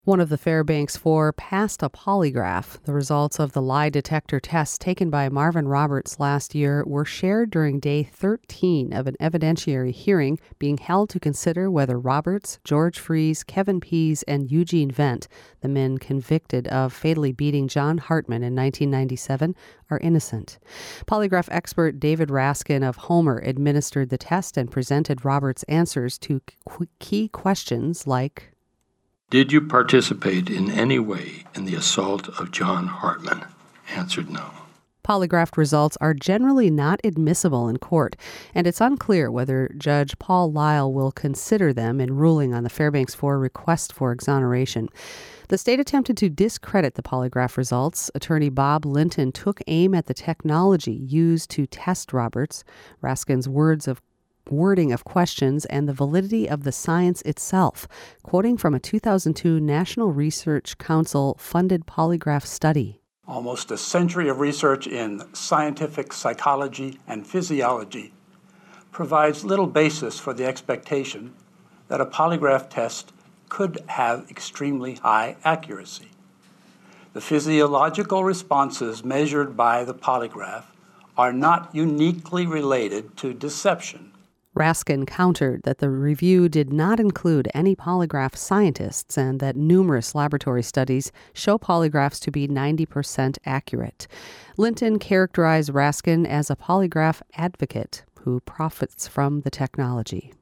One of the Fairbanks Four passed a polygraph. The results of the lie detector tests taken by Marvin Roberts last year were shared during day 13 of an evidentiary hearing being held to consider whether Roberts, George Freese, Kevin Pease, and Eugene Vent, the men convicted of fatally beating John Hartman in 1997, are innocent. Polygraph expert David Raskin of Homer administered the test and presented Roberts' answers to key questions like, did you participate in any way in the assault of John Hartman? Answered no. Polygraph results are generally not admissible in court, and it's unclear whether Judge Paul Lyle will consider them in ruling on the Fairbanks Four request for exoneration. The state attempted to discredit the polygraph results. Attorney Bob Linton took aim at the technology used to test Roberts, Raskin's wording of questions, and the validity of the science itself, quoting from a 2002 National Research Council-funded polygraph study. Almost a century of research in scientific psychology and physiology provides little basis for the expectation that a polygraph test could have extremely high accuracy. The physiological responses measured by the polygraph are not uniquely related to deception. Raskin countered that the review did not include any polygraph scientists and that numerous laboratory studies show polygraphs to be 90% accurate. Linton characterized Raskin as a polygraph advocate who profits from the technology.